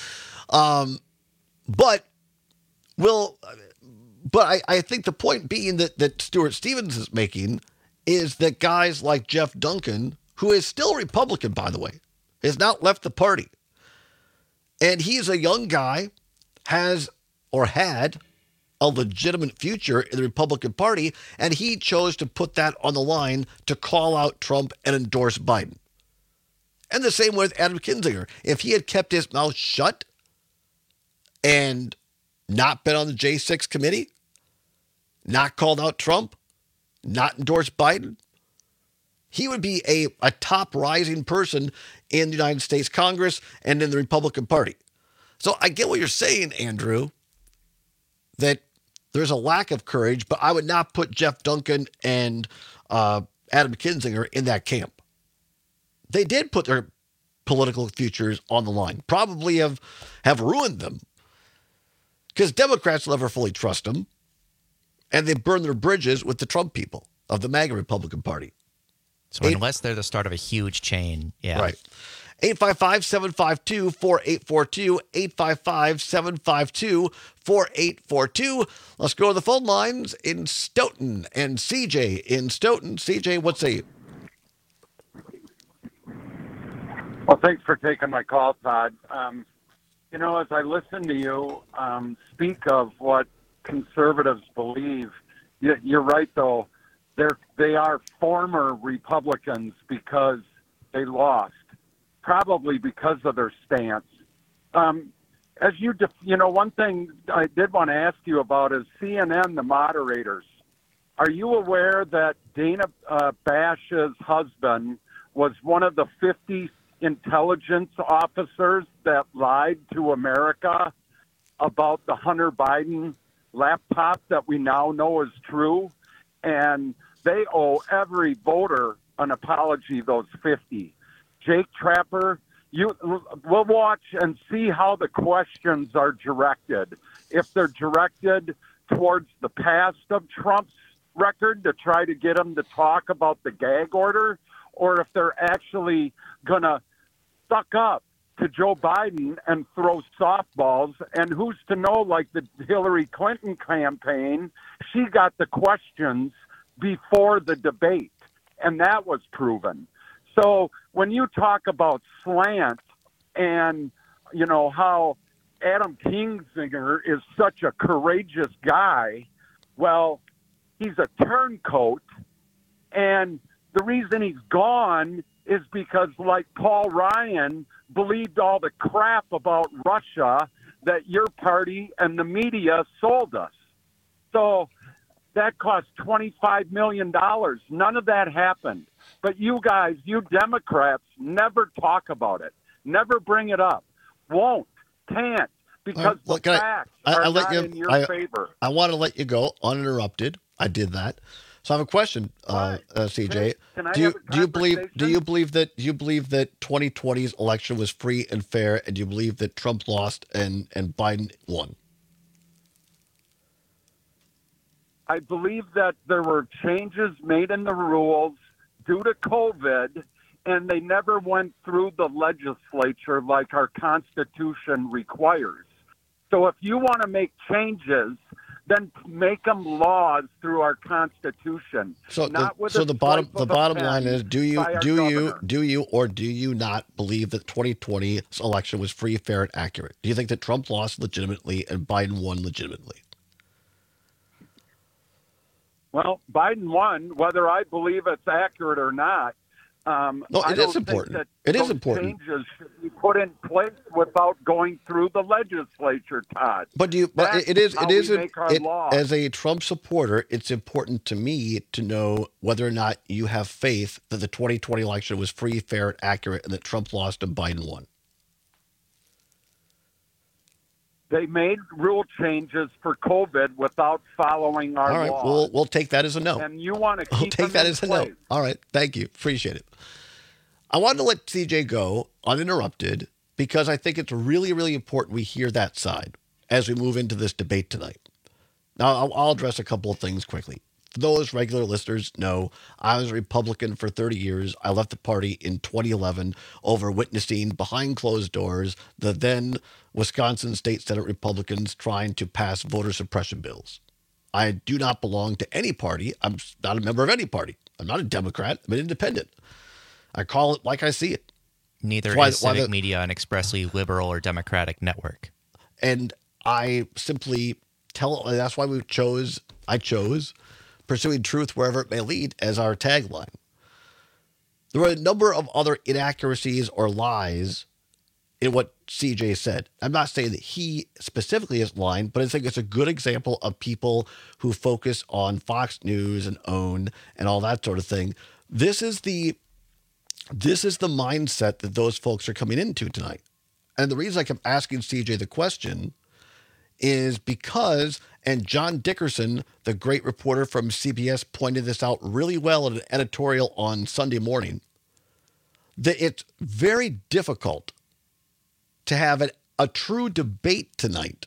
But I think the point being that Stuart Stevens is making is that guys like Jeff Duncan, who is still Republican, by the way, has not left the party. And he's a young guy, had a legitimate future in the Republican Party, and he chose to put that on the line to call out Trump and endorse Biden. And the same with Adam Kinzinger. If he had kept his mouth shut and not been on the J6 committee, not called out Trump, not endorsed Biden, he would be a top rising person in the United States Congress and in the Republican Party. So I get what you're saying, Andrew, that there's a lack of courage, but I would not put Jeff Duncan and Adam Kinzinger in that camp. They did put their political futures on the line, probably have ruined them, because Democrats will never fully trust them, and they burn their bridges with the Trump people of the MAGA Republican Party. So unless they're the start of a huge chain, yeah. Right. 855-752-4842, 855-752-4842. Let's go to the phone lines in Stoughton and CJ in Stoughton. CJ, what say you? Well, thanks for taking my call, Todd. As I listen to you speak of what conservatives believe, you're right, though. They are former Republicans because they lost, probably because of their stance. One thing I did want to ask you about is CNN, the moderators. Are you aware that Dana Bash's husband was one of the 50 intelligence officers that lied to America about the Hunter Biden laptop that we now know is true? And they owe every voter an apology, those 50. Jake Trapper, we'll watch and see how the questions are directed. If they're directed towards the past of Trump's record to try to get him to talk about the gag order, or if they're actually going to suck up to Joe Biden and throw softballs. And who's to know, like the Hillary Clinton campaign, she got the questions before the debate, and that was proven. So when you talk about slant and, how Adam Kinzinger is such a courageous guy, well, he's a turncoat, and the reason he's gone is because, like Paul Ryan, believed all the crap about Russia that your party and the media sold us. So that cost $25 million. None of that happened. But you guys, you Democrats, never talk about it. Never bring it up. Won't. Can't. Because the facts are not in your favor. I want to let you go uninterrupted. I did that. So I have a question, CJ. Do you believe that 2020's election was free and fair, and do you believe that Trump lost and Biden won? I believe that there were changes made in the rules due to COVID, and they never went through the legislature like our Constitution requires. So if you want to make changes, then make them laws through our Constitution. So the bottom line is: do you or do you not believe that 2020's election was free, fair, and accurate? Do you think that Trump lost legitimately and Biden won legitimately? Well, Biden won, whether I believe it's accurate or not. No, it is important. It is important. Changes should be put in place without going through the legislature, Todd. But as a Trump supporter, it's important to me to know whether or not you have faith that the 2020 election was free, fair, and accurate, and that Trump lost and Biden won. They made rule changes for COVID without following our All right, law. we'll take that as a no. And you want to keep We'll take that as a no. All right, thank you. Appreciate it. I wanted to let CJ go uninterrupted because I think it's really, really important we hear that side as we move into this debate tonight. Now, I'll address a couple of things quickly. For those regular listeners know, I was a Republican for 30 years. I left the party in 2011 over witnessing behind closed doors the then Wisconsin State Senate Republicans trying to pass voter suppression bills. I do not belong to any party. I'm not a member of any party. I'm not a Democrat. I'm an independent. I call it like I see it. Neither is Civic Media an expressly liberal or democratic network. And I simply that's why I chose pursuing truth wherever it may lead as our tagline. There were a number of other inaccuracies or lies in what CJ said. I'm not saying that he specifically is lying, but I think it's a good example of people who focus on Fox News and OWN and all that sort of thing. This is the mindset that those folks are coming into tonight. And the reason I kept asking CJ the question is because, and John Dickerson, the great reporter from CBS, pointed this out really well in an editorial on Sunday morning, that it's very difficult to have a true debate tonight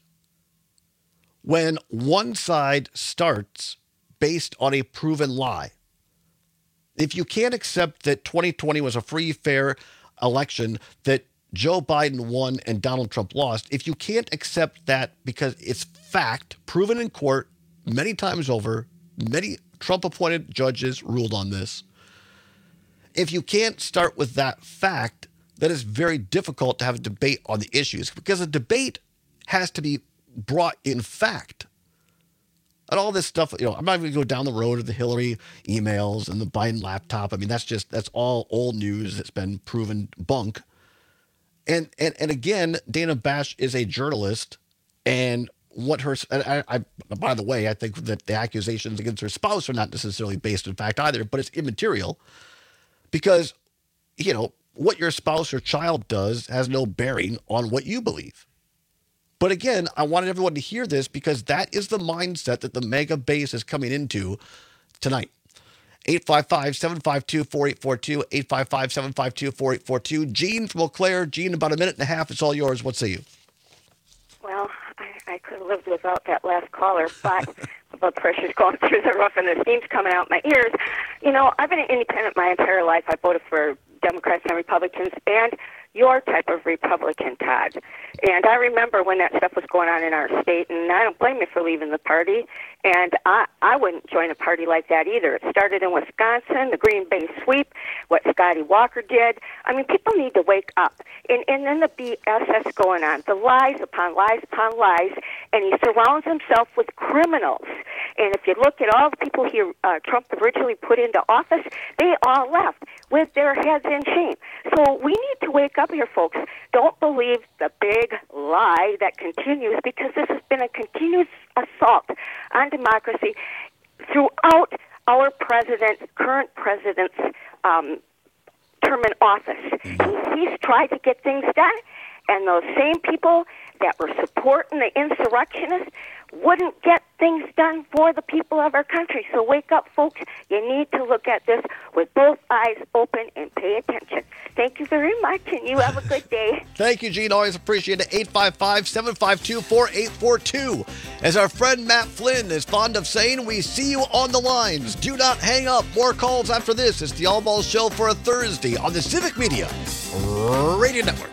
when one side starts based on a proven lie. If you can't accept that 2020 was a free, fair election, that Joe Biden won and Donald Trump lost, if you can't accept that because it's fact, proven in court many times over, many Trump-appointed judges ruled on this, if you can't start with that fact, then it's very difficult to have a debate on the issues because a debate has to be brought in fact. And all this stuff, I'm not even going to go down the road of the Hillary emails and the Biden laptop. I mean, that's all old news that's been proven bunk. And again, Dana Bash is a journalist, and by the way, I think that the accusations against her spouse are not necessarily based in fact either, but it's immaterial because, what your spouse or child does has no bearing on what you believe. But again, I wanted everyone to hear this because that is the mindset that the mega base is coming into tonight. 855-752-4842, 855-752-4842. Gene from Eau Claire. Gene, about a minute and a half. It's all yours. What say you? Well, I could have lived without that last caller, but my blood pressure's going through the roof and the steam's coming out my ears. I've been an independent my entire life. I voted for Democrats and Republicans and your type of Republican, Todd. And I remember when that stuff was going on in our state, and I don't blame you for leaving the party. And I wouldn't join a party like that either. It started in Wisconsin, the Green Bay sweep, what Scotty Walker did. I mean, people need to wake up. And then the BS that's going on, the lies upon lies upon lies, and he surrounds himself with criminals. And if you look at all the people Trump originally put into office, they all left with their heads in shame. So we need to wake up here, folks. Don't believe the big lie that continues, because this has been a continuous assault on democracy throughout our current president's term in office. He's tried to get things done, and those same people that were supporting the insurrectionists wouldn't get things done for the people of our country. So wake up, folks. You need to look at this with both eyes open and pay attention. Thank you very much, and you have a good day. Thank you, Gene. Always appreciate it. 855-752-4842. As our friend Matt Flynn is fond of saying, we see you on the lines. Do not hang up. More calls after this. It's the All Balls Show for a Thursday on the Civic Media Radio Network.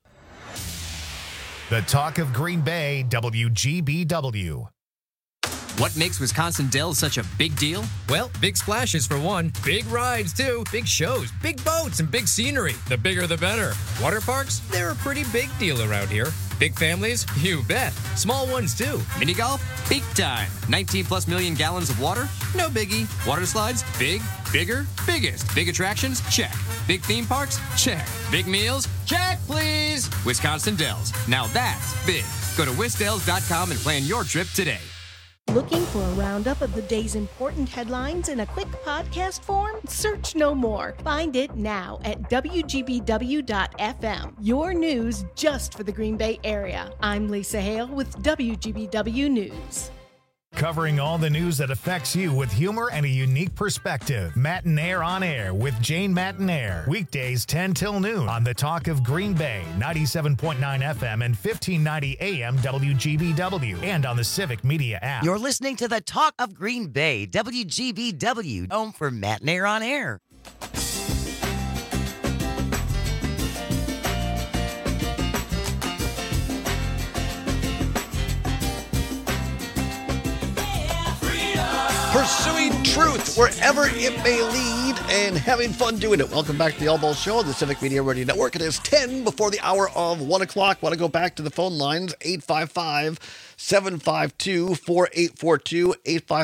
The talk of Green Bay, WGBW. What makes Wisconsin Dells such a big deal? Well, big splashes for one, big rides too, big shows, big boats, and big scenery. The bigger the better. Water parks, they're a pretty big deal around here. Big families? You bet. Small ones too. Mini golf? Big time. 19 plus million gallons of water? No biggie. Water slides? Big, bigger, biggest. Big attractions? Check. Big theme parks? Check. Big meals? Check, please. Wisconsin Dells. Now that's big. Go to wisdells.com and plan your trip today. Looking for a roundup of the day's important headlines in a quick podcast form? Search no more. Find it now at WGBW.FM. Your news just for the Green Bay area. I'm Lisa Hale with WGBW News. Covering all the news that affects you with humor and a unique perspective. Matinaire on Air with Jane Matinaire. Weekdays 10 till noon on the Talk of Green Bay, 97.9 FM and 1590 AM WGBW, and on the Civic Media app. You're listening to the Talk of Green Bay, WGBW, home for Matinaire on Air. Pursuing truth wherever it may lead and having fun doing it. Welcome back to the Elbow Show on the Civic Media Radio Network. It is 10 before the hour of 1 o'clock. Want to go back to the phone lines, 855-752-4842,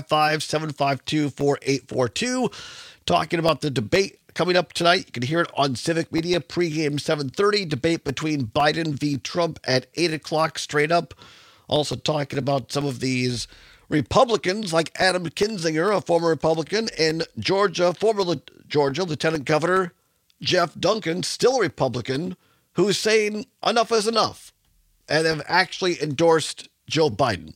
855-752-4842. Talking about the debate coming up tonight. You can hear it on Civic Media, pregame 7:30. Debate between Biden v. Trump at 8 o'clock straight up. Also talking about some of these Republicans like Adam Kinzinger, a former Republican, and former Georgia Lieutenant Governor Jeff Duncan, still a Republican, who's saying enough is enough and have actually endorsed Joe Biden.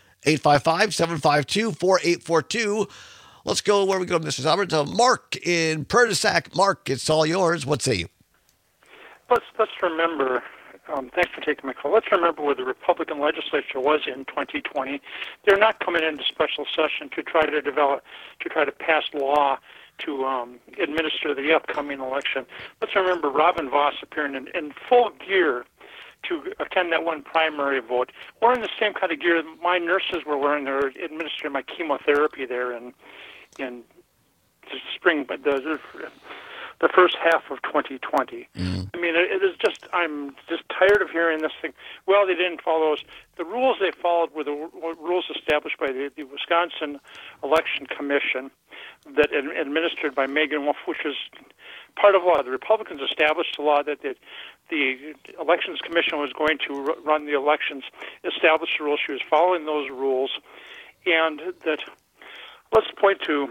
855-752-4842. Let's go where we go, Mr. Albert, to Mark in Prairie du Sac. Mark, it's all yours. What say you? Let's remember. Thanks for taking my call. Let's remember where the Republican legislature was in 2020. They're not coming into special session to try to pass law to administer the upcoming election. Let's remember Robin Voss appearing in full gear to attend that one primary vote. Wearing the same kind of gear my nurses were wearing. They're administering my chemotherapy there in the spring, but the first half of 2020. I mean, I'm just tired of hearing this thing. Well, they didn't follow the rules. They followed were the rules established by the Wisconsin Election Commission that administered by Megan Wolf, which is part of law. The Republicans established the law that the Elections Commission was going to run the elections, established the rules. She was following those rules, and that let's point to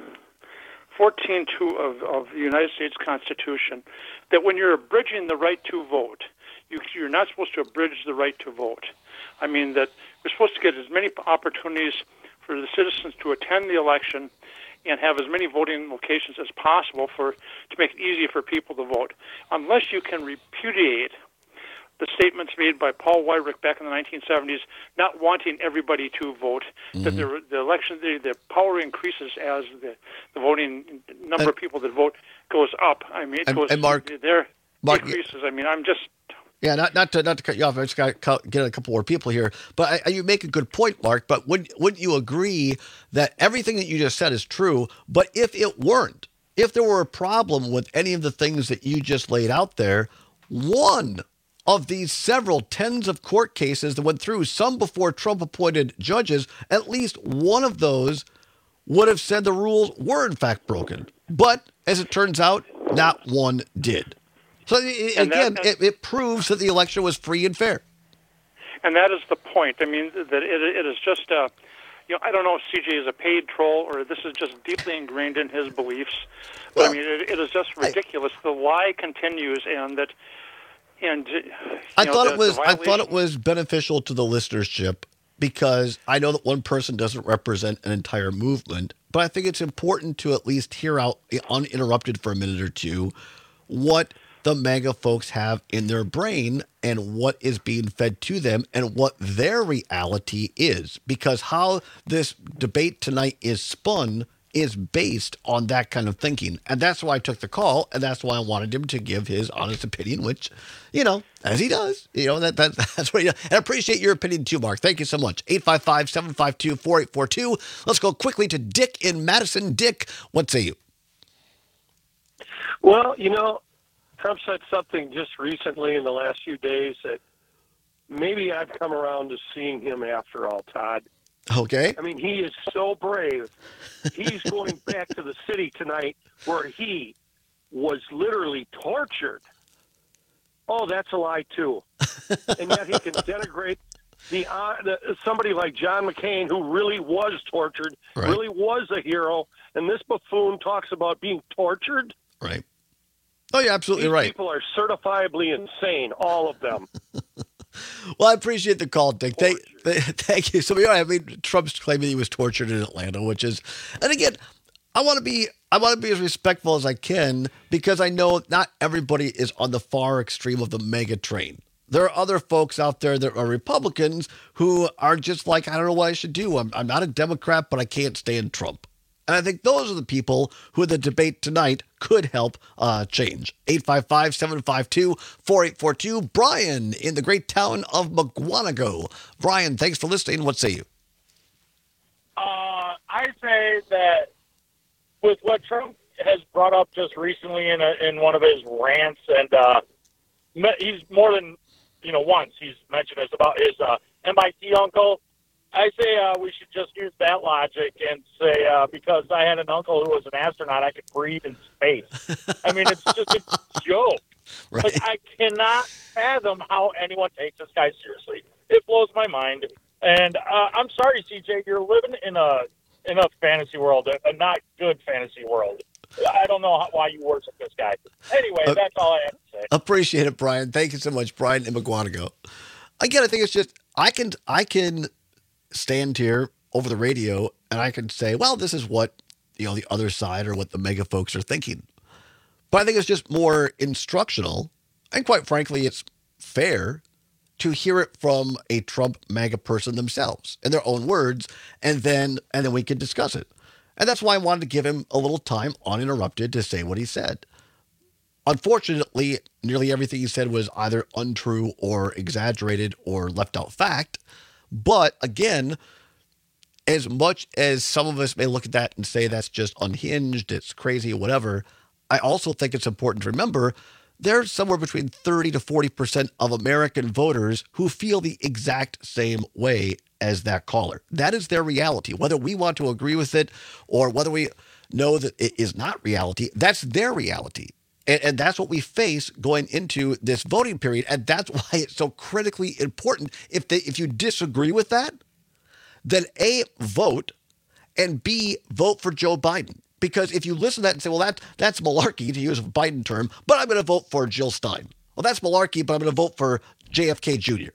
14.2 of the United States Constitution, that when you're abridging the right to vote, you're not supposed to abridge the right to vote. I mean that we're supposed to get as many opportunities for the citizens to attend the election and have as many voting locations as possible to make it easy for people to vote. Unless you can repudiate the statements made by Paul Weyrich back in the 1970s, not wanting everybody to vote, that the election, the power increases as the voting number of people that vote goes up. I mean, it goes. And Mark, increases. I mean, I'm just. Yeah, not to cut you off. I just got to get a couple more people here. But you make a good point, Mark. But wouldn't you agree that everything that you just said is true? But if it weren't, if there were a problem with any of the things that you just laid out there, one of these several tens of court cases that went through, some before Trump appointed judges, at least one of those would have said the rules were in fact broken. But as it turns out, not one did. So again, it proves that the election was free and fair. And that is the point. I mean, that it is just, I don't know if CJ is a paid troll or this is just deeply ingrained in his beliefs. But I mean, it is just ridiculous. The lie continues, and that. And I thought it was beneficial to the listenership because I know that one person doesn't represent an entire movement, but I think it's important to at least hear out uninterrupted for a minute or two what the MAGA folks have in their brain and what is being fed to them and what their reality is. Because how this debate tonight is spun is based on that kind of thinking. And that's why I took the call, and that's why I wanted him to give his honest opinion, which, as he does, that's what he does. And I appreciate your opinion too, Mark. Thank you so much. 855-752-4842. Let's go quickly to Dick in Madison. Dick, what say you? Well, Trump said something just recently in the last few days that maybe I've come around to seeing him after all, Todd. Okay. I mean, he is so brave. He's going back to the city tonight where he was literally tortured. Oh, that's a lie, too. And yet he can denigrate somebody like John McCain, who really was tortured, really was a hero, and this buffoon talks about being tortured. Right. Oh, you're absolutely right. These people are certifiably insane, all of them. Well, I appreciate the call, Dick. Thank you. So, Trump's claiming he was tortured in Atlanta, which is, and again, I want to be as respectful as I can because I know not everybody is on the far extreme of the mega train. There are other folks out there that are Republicans who are just like, I don't know what I should do. I'm not a Democrat, but I can't stand Trump. And I think those are the people who the debate tonight could help change. 855-752-4842. Brian in the great town of Mukwonago. Brian, thanks for listening. What say you? I say that with what Trump has brought up just recently in one of his rants, and he's more than once he's mentioned this about his MIT uncle. I say we should just use that logic and say because I had an uncle who was an astronaut, I could breathe in space. I mean, it's just a joke. Right. Like, I cannot fathom how anyone takes this guy seriously. It blows my mind. And I'm sorry, CJ, you're living in a fantasy world, a not good fantasy world. I don't know why you worship this guy. Anyway, that's all I have to say. Appreciate it, Brian. Thank you so much, Brian in Mukwonago. Again, I think it's just I can stand here over the radio and I can say, well, this is what the other side or what the mega folks are thinking. But I think it's just more instructional, and quite frankly, it's fair to hear it from a Trump MAGA person themselves in their own words, and then we can discuss it. And that's why I wanted to give him a little time uninterrupted to say what he said. Unfortunately, nearly everything he said was either untrue or exaggerated or left out fact. But again, as much as some of us may look at that and say that's just unhinged, it's crazy, whatever, I also think it's important to remember there's somewhere between 30 to 40% of American voters who feel the exact same way as that caller. That is their reality. Whether we want to agree with it or whether we know that it is not reality, that's their reality. And that's what we face going into this voting period. And that's why it's so critically important. If you disagree with that, then A, vote, and B, vote for Joe Biden. Because if you listen to that and say, well, that's malarkey, to use a Biden term, but I'm going to vote for Jill Stein. Well, that's malarkey, but I'm going to vote for JFK Jr.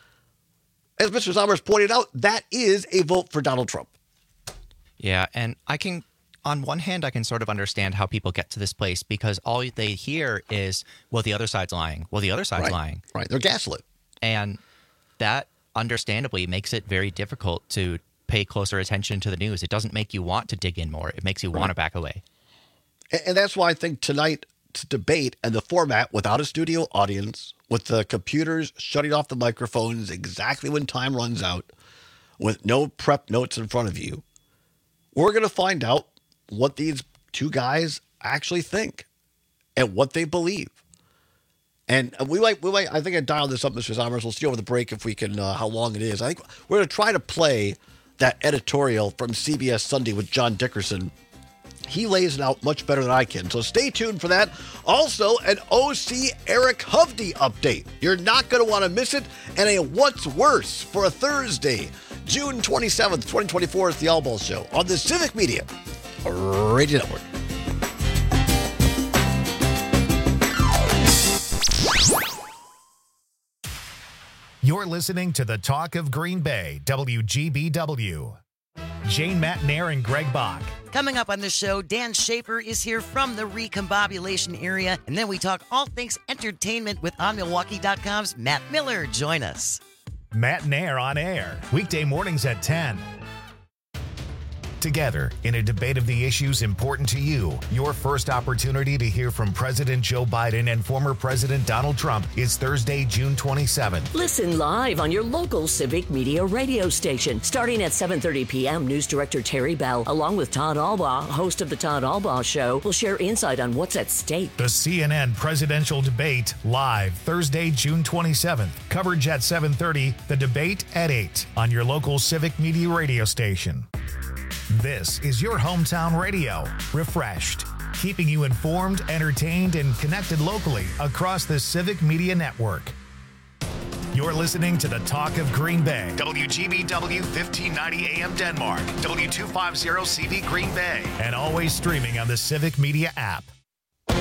As Mr. Zommers pointed out, that is a vote for Donald Trump. Yeah, and on one hand, I can sort of understand how people get to this place because all they hear is, well, the other side's lying. Well, the other side's lying. Right, they're gaslit. And that understandably makes it very difficult to pay closer attention to the news. It doesn't make you want to dig in more. It makes you want to back away. And that's why I think tonight's debate and the format without a studio audience, with the computers shutting off the microphones exactly when time runs out, with no prep notes in front of you, we're going to find out what these two guys actually think and what they believe. And we might, I think I dialed this up, Mr. Zommers. We'll see over the break if we can, how long it is. I think we're going to try to play that editorial from CBS Sunday with John Dickerson. He lays it out much better than I can. So stay tuned for that. Also, an OC Eric Hovde update. You're not going to want to miss it. And a What's Worse for a Thursday, June 27th, 2024 is the All Balls Show on the Civic Media Radio Network. You're listening to the Talk of Green Bay, WGBW. Jane Matnair and Greg Bach. Coming up on the show, Dan Schaefer is here from the Recombobulation area, and then we talk all things entertainment with OnMilwaukee.com's Matt Miller. Join us. Matnair on air, weekday mornings at 10. together in a debate of the issues important to you. Your first opportunity to hear from President Joe Biden and former President Donald Trump is Thursday, June 27th. Listen live on your local Civic Media radio station. Starting at 7:30 p.m., News Director Terry Bell, along with Todd Albaugh, host of The Todd Albaugh Show, will share insight on what's at stake. The CNN presidential debate live Thursday, June 27th. Coverage at 7:30, the debate at 8 on your local Civic Media radio station. This is your hometown radio, refreshed, keeping you informed, entertained, and connected locally across the Civic Media Network. You're listening to the Talk of Green Bay, WGBW 1590 AM Denmark, W250 CV Green Bay, and always streaming on the Civic Media app.